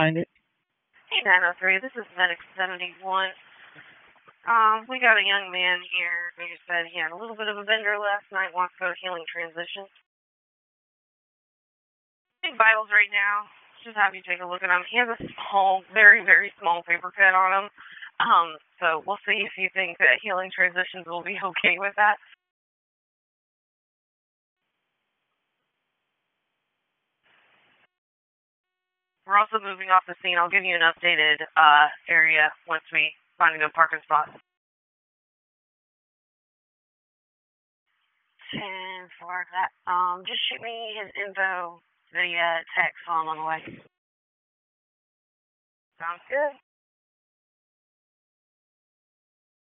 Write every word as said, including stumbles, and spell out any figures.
Find it. Hey, nine oh three, this is Medic seventy-one. Um, we got a young man here who said he had a little bit of a bender last night, wants to go to Healing Transition. Big vitals right now. Just have you take a look at him. He has a small, very, very small paper cut on him. Um, so we'll see if you think that Healing Transitions will be okay with that. We're also moving off the scene. I'll give you an updated uh, area once we find a good parking spot. ten for that. Um, just shoot me his info via text while I'm on the way. Sounds good.